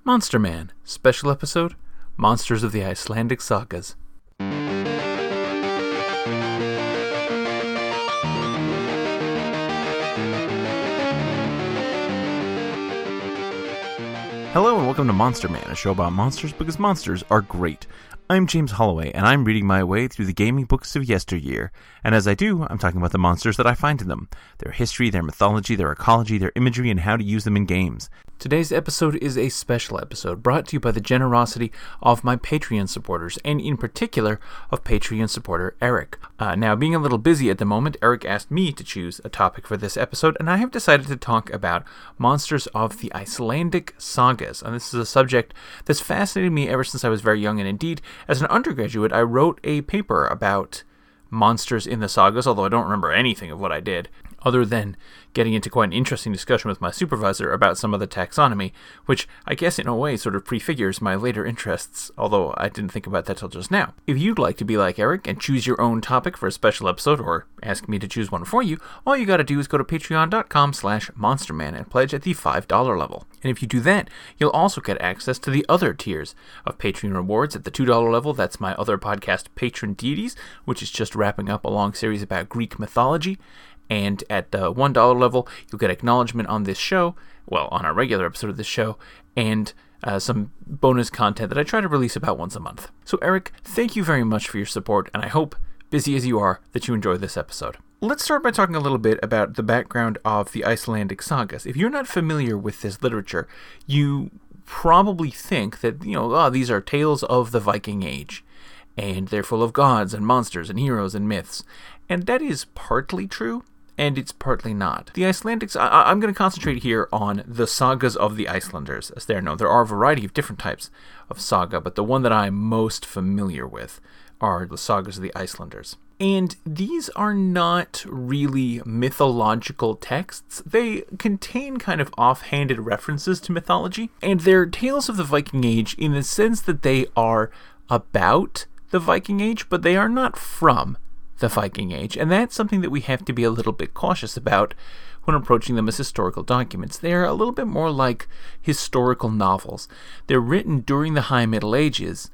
Monster Man, special episode, Monsters of the Icelandic Sagas. Hello and welcome to Monster Man, a show about monsters because monsters are great. I'm James Holloway, and I'm reading my way through the gaming books of yesteryear. And as I do, I'm talking about the monsters that I find in them, their history, their mythology, their ecology, their imagery, and how to use them in games. Today's episode is a special episode brought to you by the generosity of my Patreon supporters, and in particular of Patreon supporter Eric. Now, being a little busy at the moment, Eric asked me to choose a topic for this episode, and I have decided to talk about monsters of the Icelandic sagas. And this is a subject that's fascinated me ever since I was very young, and indeed, as an undergraduate, I wrote a paper about monsters in the sagas, although I don't remember anything of what I did, other than getting into quite an interesting discussion with my supervisor about some of the taxonomy, which I guess in a way sort of prefigures my later interests, although I didn't think about that till just now. If you'd like to be like Eric and choose your own topic for a special episode, or ask me to choose one for you, all you gotta do is go to patreon.com/monsterman and pledge at the $5 level. And if you do that, you'll also get access to the other tiers of Patreon rewards. At the $2 level, that's my other podcast, Patron Deities, which is just wrapping up a long series about Greek mythology. And at the $1 level, you'll get acknowledgement on this show, well, on our regular episode of this show, and some bonus content that I try to release about once a month. So Eric, thank you very much for your support, and I hope, busy as you are, that you enjoy this episode. Let's start by talking a little bit about the background of the Icelandic sagas. If you're not familiar with this literature, you probably think that, these are tales of the Viking Age, and they're full of gods and monsters and heroes and myths. And that is partly true, and it's partly not. The Icelandics, I'm going to concentrate here on the sagas of the Icelanders, as they're known. There are a variety of different types of saga, but the one that I'm most familiar with are the sagas of the Icelanders. And these are not really mythological texts. They contain kind of offhanded references to mythology, and they're tales of the Viking Age in the sense that they are about the Viking Age, but they are not from the Viking Age, and that's something that we have to be a little bit cautious about when approaching them as historical documents. They're a little bit more like historical novels. They're written during the High Middle Ages,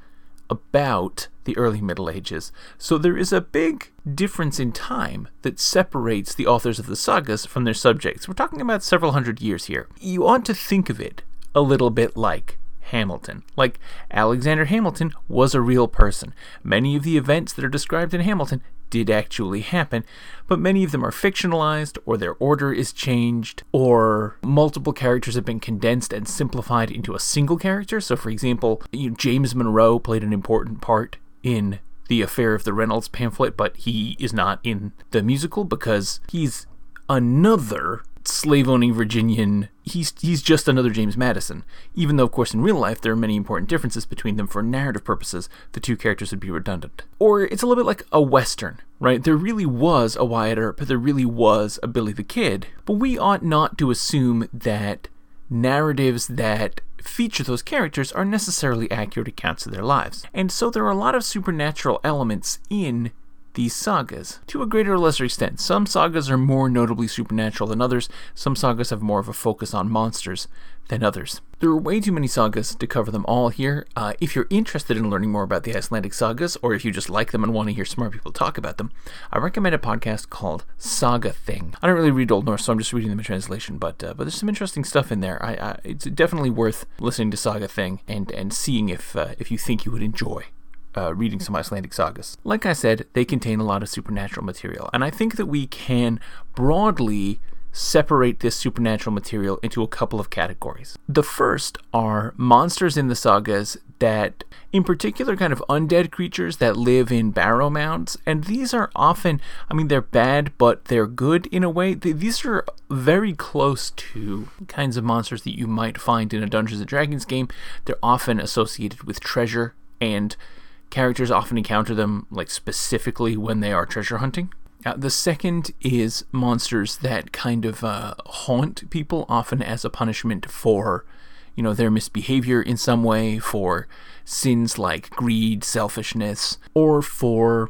about the early Middle Ages, so there is a big difference in time that separates the authors of the sagas from their subjects. We're talking about several hundred years here. You ought to think of it a little bit like Hamilton. Like, Alexander Hamilton was a real person. Many of the events that are described in Hamilton did actually happen, but many of them are fictionalized, or their order is changed, or multiple characters have been condensed and simplified into a single character. So, for example, James Monroe played an important part in The Affair of the Reynolds pamphlet, but he is not in the musical because he's another slave-owning Virginian. He's just another James Madison, even though, of course, in real life there are many important differences between them. For narrative purposes, the two characters would be redundant. Or it's a little bit like a Western, right? There really was a Wyatt Earp, there really was a Billy the Kid, but we ought not to assume that narratives that feature those characters are necessarily accurate accounts of their lives. And so there are a lot of supernatural elements in these sagas, to a greater or lesser extent. Some sagas are more notably supernatural than others. Some sagas have more of a focus on monsters than others. There are way too many sagas to cover them all here. If you're interested in learning more about the Icelandic sagas, or if you just like them and want to hear smart people talk about them, I recommend a podcast called Saga Thing. I don't really read Old Norse, so I'm just reading them in translation, but there's some interesting stuff in there. It's definitely worth listening to Saga Thing and seeing if you think you would enjoy reading some Icelandic sagas. Like I said, they contain a lot of supernatural material, and I think that we can broadly separate this supernatural material into a couple of categories. The first are monsters in the sagas that, in particular, kind of undead creatures that live in barrow mounds, and these are often, they're bad, but they're good in a way. These are very close to kinds of monsters that you might find in a Dungeons & Dragons game. They're often associated with treasure, and characters often encounter them, specifically when they are treasure hunting. The second is monsters that kind of haunt people, often as a punishment for, their misbehavior in some way, for sins like greed, selfishness, or for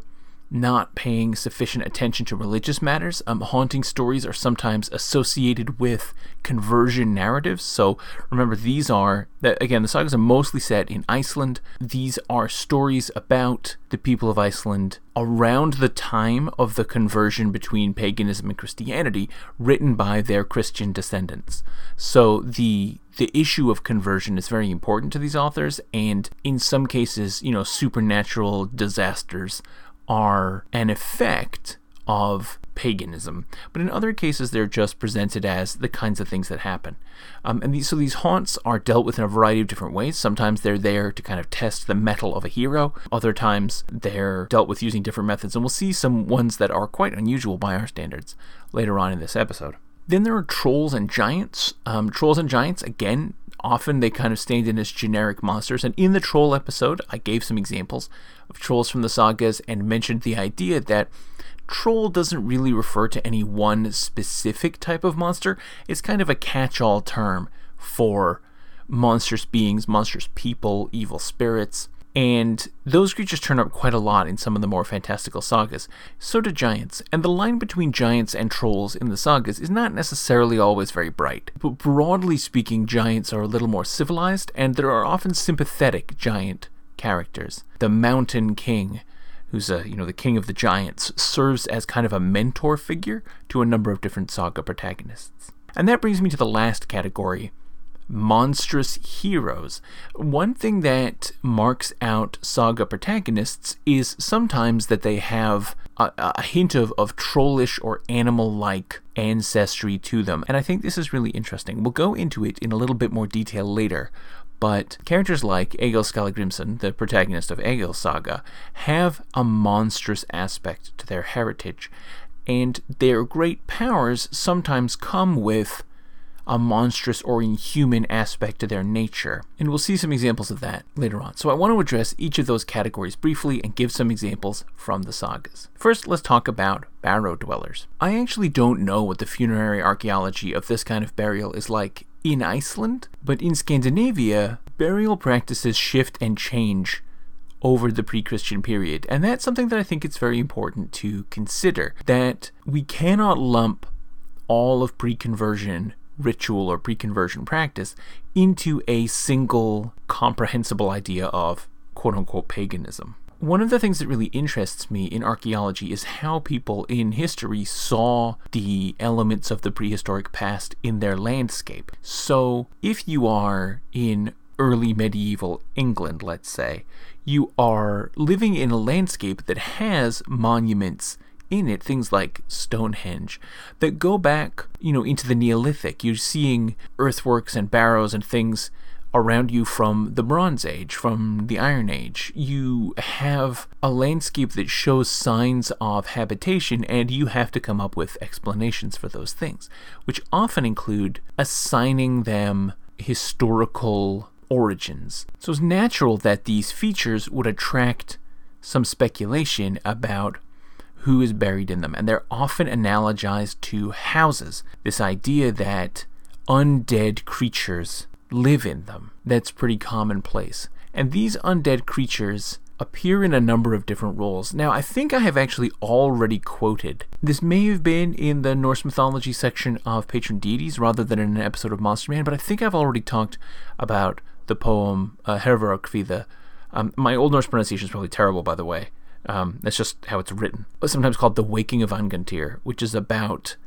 not paying sufficient attention to religious matters. Haunting stories are sometimes associated with conversion narratives. So remember, these are, again, the sagas are mostly set in Iceland. These are stories about the people of Iceland around the time of the conversion between paganism and Christianity, written by their Christian descendants. So the issue of conversion is very important to these authors, and in some cases, supernatural disasters are an effect of paganism, but in other cases they're just presented as the kinds of things that happen. And these haunts are dealt with in a variety of different ways. Sometimes they're there to kind of test the mettle of a hero. Other times they're dealt with using different methods, and we'll see some ones that are quite unusual by our standards later on in this episode. Then there are trolls and giants. Trolls and giants, again, often they kind of stand in as generic monsters, and in the troll episode I gave some examples of trolls from the sagas and mentioned the idea that troll doesn't really refer to any one specific type of monster. It's kind of a catch-all term for monstrous beings, monstrous people, evil spirits, and those creatures turn up quite a lot in some of the more fantastical sagas. So do giants, and the line between giants and trolls in the sagas is not necessarily always very bright. But broadly speaking, giants are a little more civilized, and there are often sympathetic giant characters. The Mountain King, who's the king of the giants, serves as kind of a mentor figure to a number of different saga protagonists. And that brings me to the last category, monstrous heroes. One thing that marks out saga protagonists is sometimes that they have a hint of trollish or animal-like ancestry to them, and I think this is really interesting. We'll go into it in a little bit more detail later, but characters like Egil Skallagrimsson, the protagonist of Egil's saga, have a monstrous aspect to their heritage, and their great powers sometimes come with a monstrous or inhuman aspect to their nature, and we'll see some examples of that later on. So I want to address each of those categories briefly and give some examples from the sagas. First, let's talk about barrow dwellers. I actually don't know what the funerary archaeology of this kind of burial is like in Iceland, but in Scandinavia, burial practices shift and change over the pre-Christian period, and that's something that I think it's very important to consider, that we cannot lump all of pre-conversion ritual or pre-conversion practice into a single comprehensible idea of quote-unquote paganism. One of the things that really interests me in archaeology is how people in history saw the elements of the prehistoric past in their landscape. So if you are in early medieval England, let's say, you are living in a landscape that has monuments in it, things like Stonehenge, that go back, into the Neolithic. You're seeing earthworks and barrows and things around you from the Bronze Age, from the Iron Age. You have a landscape that shows signs of habitation, and you have to come up with explanations for those things, which often include assigning them historical origins. So it's natural that these features would attract some speculation about who is buried in them, and they're often analogized to houses. This idea that undead creatures live in them, that's pretty commonplace. And these undead creatures appear in a number of different roles. Now, I think I have actually already quoted, this may have been in the Norse mythology section of Patron Deities rather than in an episode of Monster Man, but I think I've already talked about the poem Hervarakvíða. My Old Norse pronunciation is probably terrible, by the way. That's just how it's written. It's sometimes called The Waking of Angantyr, which is about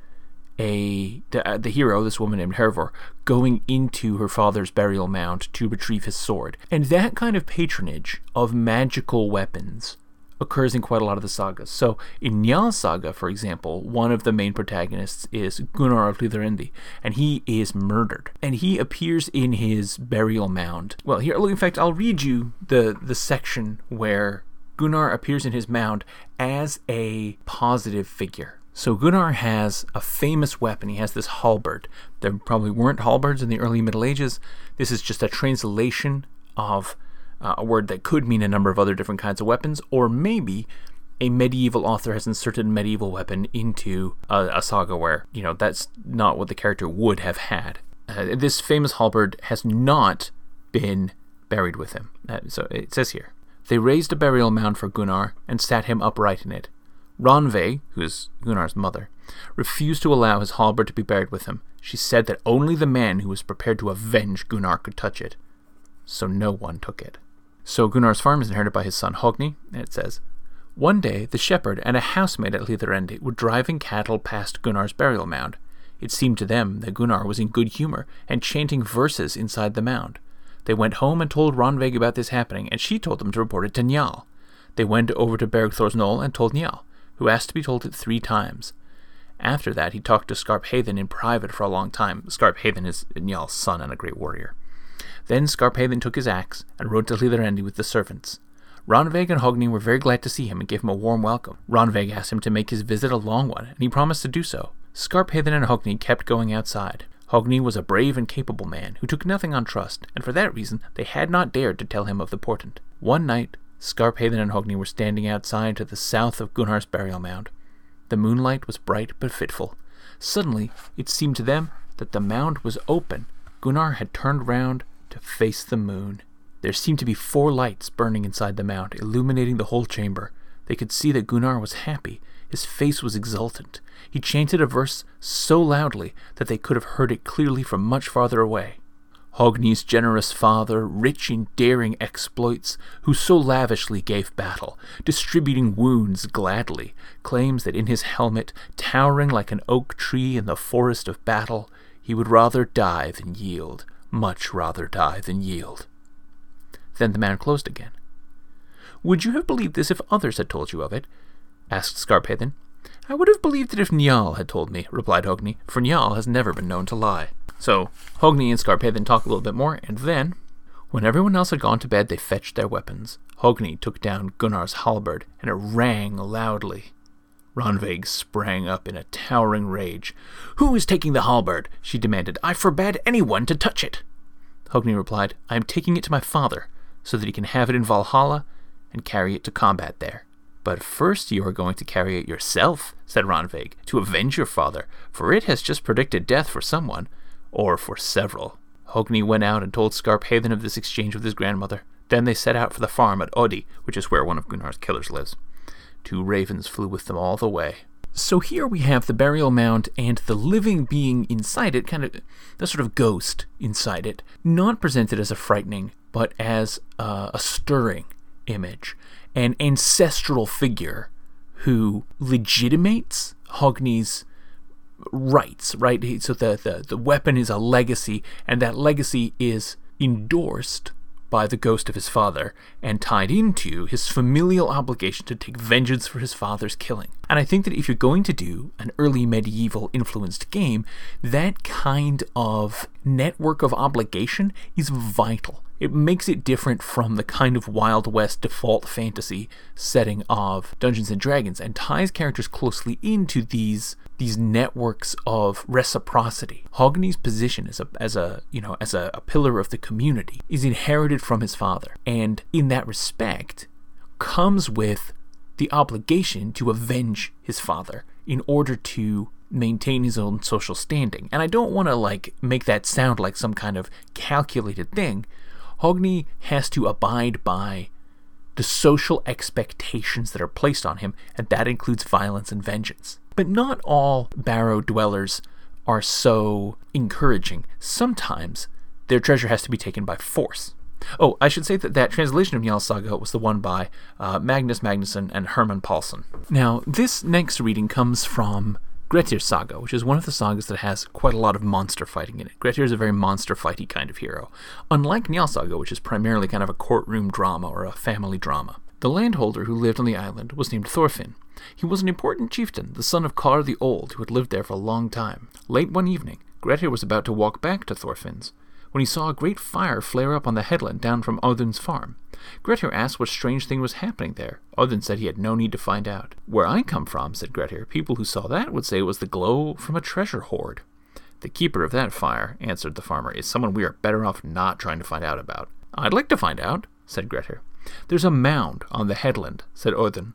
the hero, this woman named Hervor, going into her father's burial mound to retrieve his sword. And that kind of patronage of magical weapons occurs in quite a lot of the sagas. So in Njal's saga, for example, one of the main protagonists is Gunnar of Hlíðarendi, and he is murdered. And he appears in his burial mound. Well, here, in fact, I'll read you the section where Gunnar appears in his mound as a positive figure. So Gunnar has a famous weapon. He has this halberd. There probably weren't halberds in the early Middle Ages. This is just a translation of a word that could mean a number of other different kinds of weapons, or maybe a medieval author has inserted a medieval weapon into a saga where, that's not what the character would have had. This famous halberd has not been buried with him. So it says here, They raised a burial mound for Gunnar and sat him upright in it. Randveig, who is Gunnar's mother, refused to allow his halberd to be buried with him. She said that only the man who was prepared to avenge Gunnar could touch it. So no one took it. So Gunnar's farm is inherited by his son Hogni, and it says, "One day the shepherd and a housemaid at Hlíðarendi were driving cattle past Gunnar's burial mound. It seemed to them that Gunnar was in good humor and chanting verses inside the mound. They went home and told Randveig about this happening, and she told them to report it to Njal. They went over to Bergthor's knoll and told Njal, who asked to be told it 3 times. After that, he talked to Skarphedin in private for a long time. Skarphedin is Njal's son and a great warrior. Then Skarphedin took his axe and rode to Hlíðarendi with the servants. Randveig and Hogni were very glad to see him and gave him a warm welcome. Randveig asked him to make his visit a long one, and he promised to do so. Skarphedin and Hogni kept going outside. Hogni was a brave and capable man who took nothing on trust, and for that reason they had not dared to tell him of the portent. One night, Skarphedin and Hogni were standing outside to the south of Gunnar's burial mound. The moonlight was bright but fitful. Suddenly, it seemed to them that the mound was open. Gunnar had turned round to face the moon. There seemed to be 4 lights burning inside the mound, illuminating the whole chamber. They could see that Gunnar was happy. His face was exultant. He chanted a verse so loudly that they could have heard it clearly from much farther away. Hogni's generous father, rich in daring exploits, who so lavishly gave battle, distributing wounds gladly, claims that in his helmet, towering like an oak tree in the forest of battle, he would rather die than yield, much rather die than yield. Then the mound closed again. "Would you have believed this if others had told you of it?" asked Skarphedin. "I would have believed it if Njal had told me," replied Hogni, "for Njal has never been known to lie." So Hogni and Skarphedin talk a little bit more, and then, when everyone else had gone to bed, they fetched their weapons. Hogni took down Gunnar's halberd, and it rang loudly. Randveig sprang up in a towering rage. "Who is taking the halberd?" she demanded. "I forbade anyone to touch it." Hogni replied, "I am taking it to my father, so that he can have it in Valhalla and carry it to combat there." "But first you are going to carry it yourself," said Randveig, "to avenge your father, for it has just predicted death for someone, or for several." Hogni went out and told Skarphedin of this exchange with his grandmother. Then they set out for the farm at Oddi, which is where one of Gunnar's killers lives. 2 ravens flew with them all the way. So here we have the burial mound and the living being inside it, kind of the sort of ghost inside it, not presented as a frightening, but as a stirring image, an ancestral figure who legitimates Hogni's rights, right? So the weapon is a legacy, and that legacy is endorsed by the ghost of his father and tied into his familial obligation to take vengeance for his father's killing. And I think that if you're going to do an early medieval influenced game, that kind of network of obligation is vital. It makes it different from the kind of Wild West default fantasy setting of Dungeons and Dragons, and ties characters closely into these networks of reciprocity. Hogni's position as a pillar of the community is inherited from his father, and in that respect comes with the obligation to avenge his father in order to maintain his own social standing. And I don't want to make that sound like some kind of calculated thing. Hogni has to abide by the social expectations that are placed on him, and that includes violence and vengeance. But not all Barrow dwellers are so encouraging. Sometimes their treasure has to be taken by force. Oh, I should say that translation of Njal's Saga was the one by Magnus Magnusson and Herman Paulson. Now, this next reading comes from Grettir's Saga, which is one of the sagas that has quite a lot of monster fighting in it. Grettir is a very monster fighty kind of hero, unlike Njal's Saga, which is primarily kind of a courtroom drama or a family drama. The landholder who lived on the island was named Thorfinn. He was an important chieftain, the son of Kar the Old, who had lived there for a long time. Late one evening, Grettir was about to walk back to Thorfinn's when he saw a great fire flare up on the headland down from Odin's farm. Grettir asked what strange thing was happening there. Odin said he had no need to find out. "Where I come from," said Grettir, "people who saw that would say it was the glow from a treasure hoard." "The keeper of that fire," answered the farmer, "is someone we are better off not trying to find out about." "I'd like to find out," said Grettir. "There's a mound on the headland," said Odin,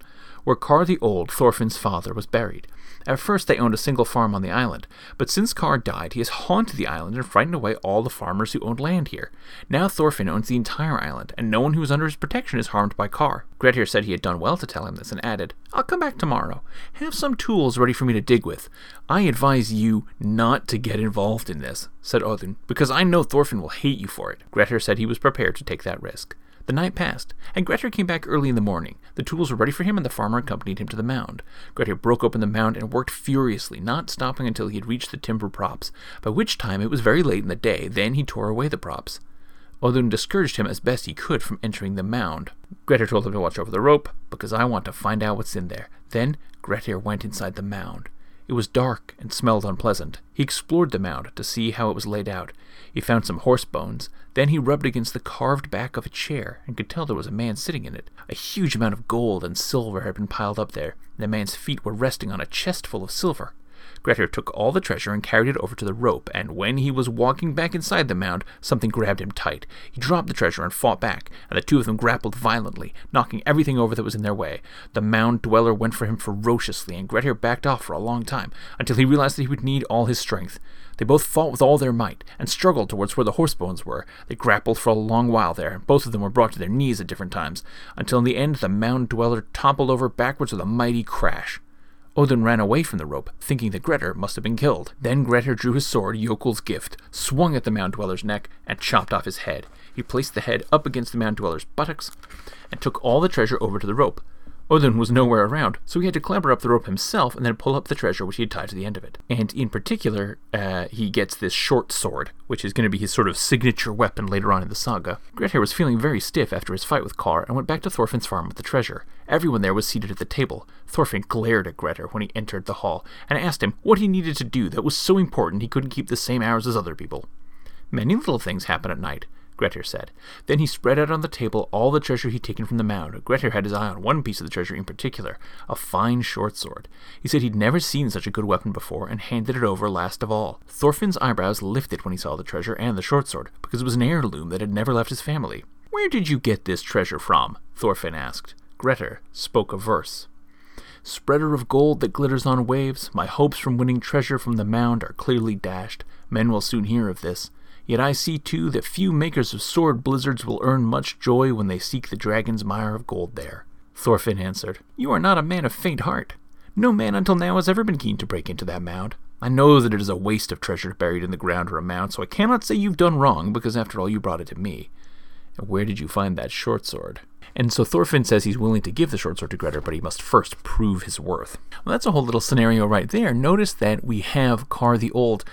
where Carr the Old, Thorfinn's father, was buried. At first they owned a single farm on the island, but since Carr died, he has haunted the island and frightened away all the farmers who owned land here. Now Thorfinn owns the entire island, and no one who is under his protection is harmed by Carr. Grettir said he had done well to tell him this, and added, "I'll come back tomorrow. Have some tools ready for me to dig with. I advise you not to get involved in this," said Odin, "because I know Thorfinn will hate you for it." Grettir said he was prepared to take that risk. The night passed, and Grettir came back early in the morning. The tools were ready for him, and the farmer accompanied him to the mound. Grettir broke open the mound and worked furiously, not stopping until he had reached the timber props, by which time it was very late in the day. Then he tore away the props. Odin discouraged him as best he could from entering the mound. Grettir told him to watch over the rope, because I want to find out what's in there. Then Grettir went inside the mound. It was dark and smelled unpleasant. He explored the mound to see how it was laid out. He found some horse bones. Then he rubbed against the carved back of a chair and could tell there was a man sitting in it. A huge amount of gold and silver had been piled up there, and the man's feet were resting on a chest full of silver. Grettir took all the treasure and carried it over to the rope, and when he was walking back inside the mound, something grabbed him tight. He dropped the treasure and fought back, and the two of them grappled violently, knocking everything over that was in their way. The mound dweller went for him ferociously, and Grettir backed off for a long time, until he realized that he would need all his strength. They both fought with all their might, and struggled towards where the horse bones were. They grappled for a long while there, and both of them were brought to their knees at different times, until in the end the mound dweller toppled over backwards with a mighty crash. Odin ran away from the rope, thinking that Grettir must have been killed. Then Grettir drew his sword, Jokul's gift, swung at the mound dweller's neck, and chopped off his head. He placed the head up against the mound dweller's buttocks, and took all the treasure over to the rope. Odin was nowhere around, so he had to clamber up the rope himself and then pull up the treasure which he had tied to the end of it. And in particular, he gets this short sword, which is going to be his sort of signature weapon later on in the saga. Grettir was feeling very stiff after his fight with Carr and went back to Thorfinn's farm with the treasure. Everyone there was seated at the table. Thorfinn glared at Grettir when he entered the hall and asked him what he needed to do that was so important he couldn't keep the same hours as other people. "Many little things happen at night," Grettir said. Then he spread out on the table all the treasure he'd taken from the mound. Grettir had his eye on one piece of the treasure in particular, a fine short sword. He said he'd never seen such a good weapon before, and handed it over last of all. Thorfinn's eyebrows lifted when he saw the treasure and the short sword, because it was an heirloom that had never left his family. "Where did you get this treasure from?" Thorfinn asked. Grettir spoke a verse. "Spreader of gold that glitters on waves, my hopes from winning treasure from the mound are clearly dashed. Men will soon hear of this. Yet I see, too, that few makers of sword blizzards will earn much joy when they seek the dragon's mire of gold there." Thorfinn answered, "You are not a man of faint heart. No man until now has ever been keen to break into that mound. I know that it is a waste of treasure buried in the ground or a mound, so I cannot say you've done wrong, because after all you brought it to me. And where did you find that short sword?" And so Thorfinn says he's willing to give the short sword to Grettir, but he must first prove his worth. Well, that's a whole little scenario right there. Notice that we have Carr the Old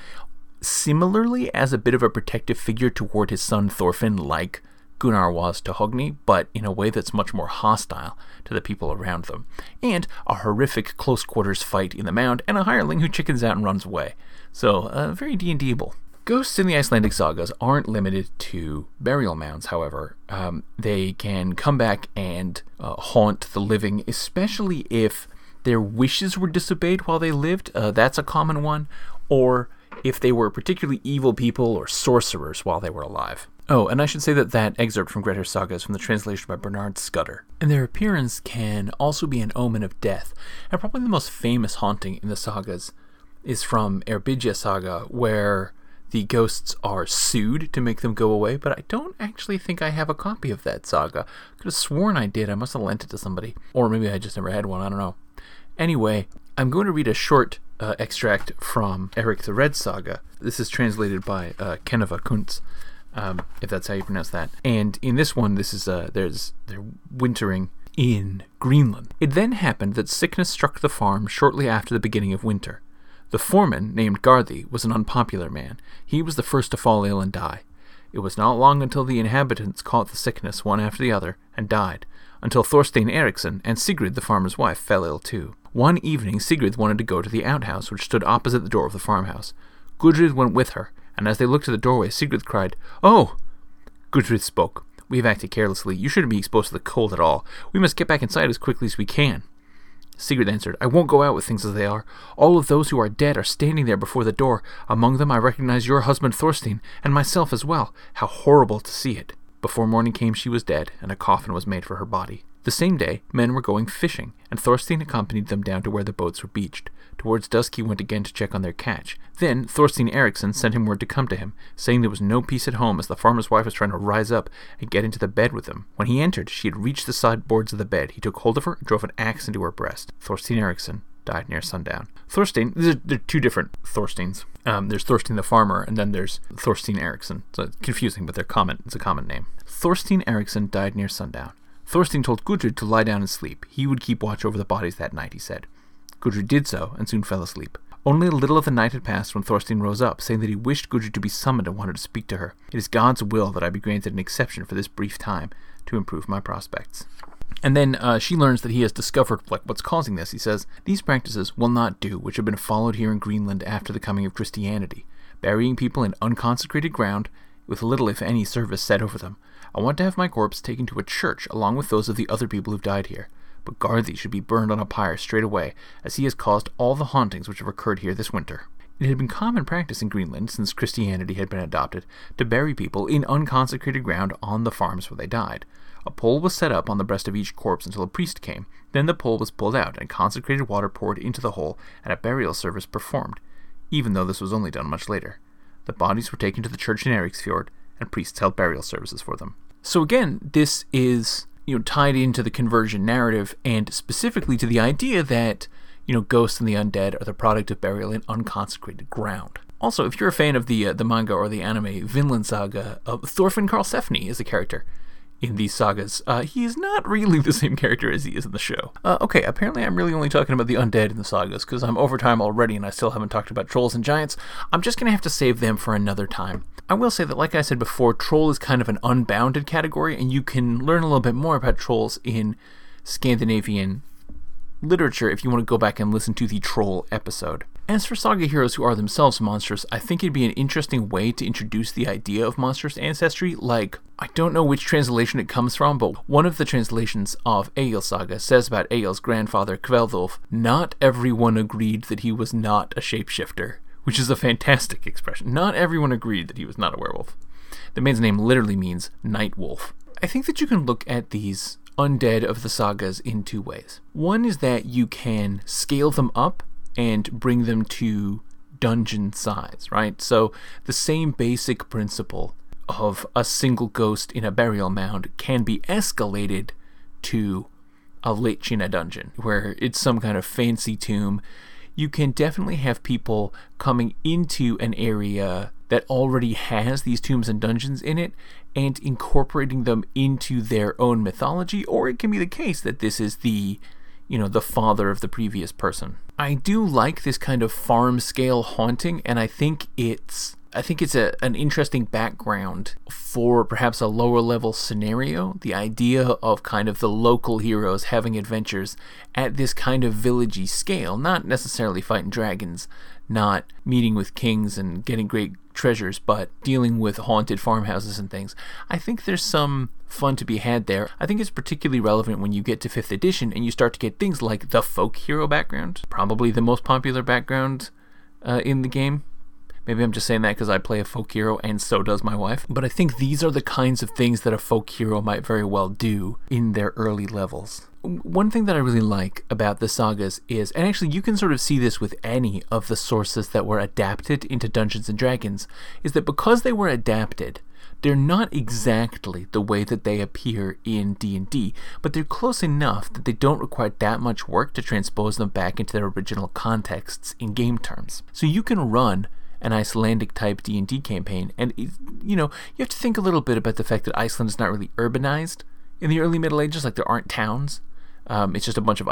similarly as a bit of a protective figure toward his son Thorfinn, like Gunnar was to Hogni, but in a way that's much more hostile to the people around them. And a horrific close-quarters fight in the mound, and a hireling who chickens out and runs away. So, very D&D-able. Ghosts in the Icelandic sagas aren't limited to burial mounds, however. They can come back and haunt the living, especially if their wishes were disobeyed while they lived. That's a common one. Or if they were particularly evil people or sorcerers while they were alive. Oh, and I should say that excerpt from Grettir's Saga is from the translation by Bernard Scudder. And their appearance can also be an omen of death. And probably the most famous haunting in the sagas is from Eyrbyggja Saga, where the ghosts are sued to make them go away, but I don't actually think I have a copy of that saga. I could have sworn I did. I must have lent it to somebody. Or maybe I just never had one. I don't know. Anyway, I'm going to read a short extract from Eric the Red Saga. This is translated by Keneva Kuntz, if that's how you pronounce that. And in this one, this is they're wintering in Greenland. It then happened that sickness struck the farm shortly after the beginning of winter. The foreman, named Garthi, was an unpopular man. He was the first to fall ill and die. It was not long until the inhabitants caught the sickness one after the other and died, until Thorstein Eriksson and Sigrid, the farmer's wife, fell ill too. One evening, Sigrid wanted to go to the outhouse, which stood opposite the door of the farmhouse. Gudrid went with her, and as they looked to the doorway, Sigrid cried, "Oh!" Gudrid spoke. "We have acted carelessly. You shouldn't be exposed to the cold at all. We must get back inside as quickly as we can." Sigrid answered, "I won't go out with things as they are. All of those who are dead are standing there before the door. Among them I recognize your husband Thorstein, and myself as well. How horrible to see it." Before morning came she was dead, and a coffin was made for her body. The same day, men were going fishing, and Thorstein accompanied them down to where the boats were beached. Towards dusk he went again to check on their catch. Then Thorstein Eriksson sent him word to come to him, saying there was no peace at home as the farmer's wife was trying to rise up and get into the bed with him. When he entered, she had reached the sideboards of the bed. He took hold of her and drove an axe into her breast. Thorstein Eriksson died near sundown. Thorstein, there are two different Thorsteins. There's Thorstein the farmer, and then there's Thorstein Eriksson. So it's confusing, but it's a common name. Thorstein Eriksson died near sundown. Thorstein told Gudrid to lie down and sleep. He would keep watch over the bodies that night, he said. Gudrid did so, and soon fell asleep. Only a little of the night had passed when Thorstein rose up, saying that he wished Gudrid to be summoned and wanted to speak to her. It is God's will that I be granted an exception for this brief time to improve my prospects. And then she learns that he has discovered what's causing this. He says, these practices will not do, which have been followed here in Greenland after the coming of Christianity, burying people in unconsecrated ground, with little if any service said over them. I want to have my corpse taken to a church along with those of the other people who've died here. But Garthi should be burned on a pyre straight away, as he has caused all the hauntings which have occurred here this winter. It had been common practice in Greenland, since Christianity had been adopted, to bury people in unconsecrated ground on the farms where they died. A pole was set up on the breast of each corpse until a priest came. Then the pole was pulled out, and consecrated water poured into the hole, and a burial service performed, even though this was only done much later. The bodies were taken to the church in Eriksfjord, and priests held burial services for them. So again, this is tied into the conversion narrative, and specifically to the idea that ghosts and the undead are the product of burial in unconsecrated ground. Also, if you're a fan of the manga or the anime Vinland Saga, Thorfinn Karlsefni is a character in these sagas. He is not really the same character as he is in the show. Okay, apparently I'm really only talking about the undead in the sagas, because I'm over time already and I still haven't talked about trolls and giants. I'm just going to have to save them for another time. I will say that, like I said before, troll is kind of an unbounded category, and you can learn a little bit more about trolls in Scandinavian literature if you want to go back and listen to the troll episode. As for saga heroes who are themselves monsters, I think it'd be an interesting way to introduce the idea of monstrous ancestry. Like, I don't know which translation it comes from, but one of the translations of Egil Saga says about Egil's grandfather, Kveldulf, not everyone agreed that he was not a shapeshifter, which is a fantastic expression. Not everyone agreed that he was not a werewolf. The man's name literally means night wolf. I think that you can look at these undead of the sagas in two ways. One is that you can scale them up and bring them to dungeon size, right? So the same basic principle of a single ghost in a burial mound can be escalated to a lich in a dungeon, where it's some kind of fancy tomb. You can definitely have people coming into an area that already has these tombs and dungeons in it and incorporating them into their own mythology, or it can be the case that this is the father of the previous person. I do like this kind of farm scale haunting, and I think it's an interesting background for perhaps a lower level scenario. The idea of kind of the local heroes having adventures at this kind of villagey scale, not necessarily fighting dragons, not meeting with kings and getting great treasures, but dealing with haunted farmhouses and things. I think there's some fun to be had there. I think it's particularly relevant when you get to 5th edition and you start to get things like the folk hero background, probably the most popular background in the game. Maybe I'm just saying that because I play a folk hero and so does my wife. But I think these are the kinds of things that a folk hero might very well do in their early levels. One thing that I really like about the sagas is, and actually you can sort of see this with any of the sources that were adapted into Dungeons & Dragons, is that because they were adapted, they're not exactly the way that they appear in D&D, but they're close enough that they don't require that much work to transpose them back into their original contexts in game terms. So you can run an Icelandic type D&D campaign, and you have to think a little bit about the fact that Iceland is not really urbanized in the early Middle Ages. Like, there aren't towns. It's just a bunch of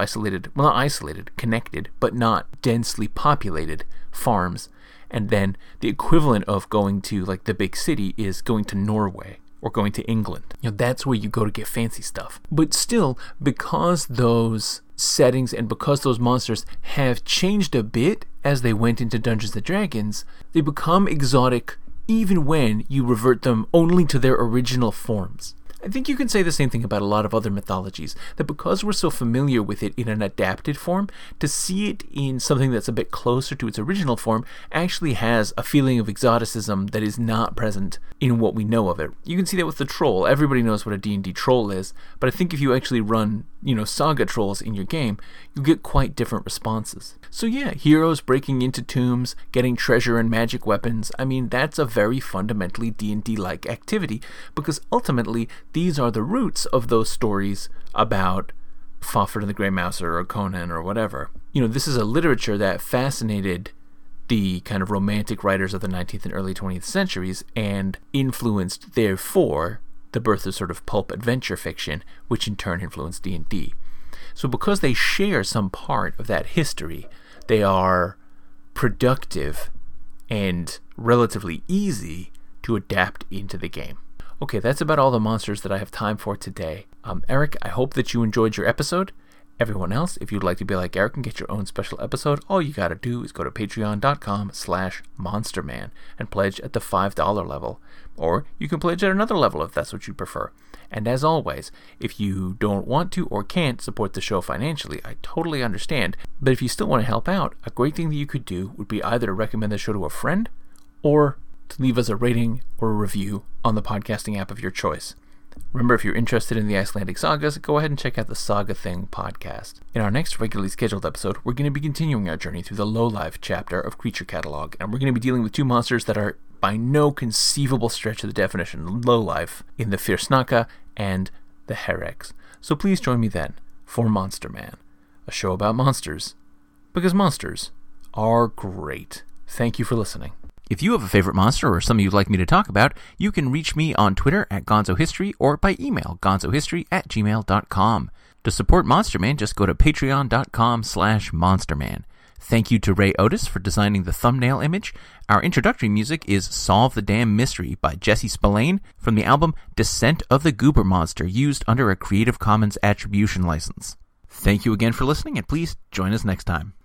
connected, but not densely populated farms. And then the equivalent of going to like the big city is going to Norway or going to England. That's where you go to get fancy stuff. But still, because those settings and because those monsters have changed a bit as they went into Dungeons & Dragons, they become exotic even when you revert them only to their original forms. I think you can say the same thing about a lot of other mythologies, that because we're so familiar with it in an adapted form, to see it in something that's a bit closer to its original form actually has a feeling of exoticism that is not present in what we know of it. You can see that with the troll. Everybody knows what a D&D troll is, but I think if you actually run, saga trolls in your game, you get quite different responses. So yeah, heroes breaking into tombs, getting treasure and magic weapons, I mean, that's a very fundamentally D&D-like activity, because ultimately, these are the roots of those stories about Fafhrd and the Grey Mouser or Conan or whatever. This is a literature that fascinated the kind of romantic writers of the 19th and early 20th centuries and influenced, therefore, the birth of sort of pulp adventure fiction, which in turn influenced D&D. So because they share some part of that history, they are productive and relatively easy to adapt into the game. Okay, that's about all the monsters that I have time for today. Eric, I hope that you enjoyed your episode. Everyone else, if you'd like to be like Eric and get your own special episode, all you gotta do is go to patreon.com/monsterman and pledge at the $5 level. Or you can pledge at another level if that's what you prefer. And as always, if you don't want to or can't support the show financially, I totally understand. But if you still want to help out, a great thing that you could do would be either to recommend the show to a friend or to leave us a rating or a review on the podcasting app of your choice. Remember, if you're interested in the Icelandic sagas, go ahead and check out the Saga Thing podcast. In our next regularly scheduled episode, we're going to be continuing our journey through the Low-Life chapter of Creature Catalog, and we're going to be dealing with two monsters that are by no conceivable stretch of the definition low-life in the Fyrsnaka and the Herregs. So please join me then for Monster Man, a show about monsters, because monsters are great. Thank you for listening. If you have a favorite monster or something you'd like me to talk about, you can reach me on Twitter at GonzoHistory or by email gonzohistory@gmail.com. To support Monster Man, just go to patreon.com/monsterman. Thank you to Ray Otis for designing the thumbnail image. Our introductory music is Solve the Damn Mystery by Jesse Spillane from the album Descent of the Goober Monster, used under a Creative Commons Attribution license. Thank you again for listening, and please join us next time.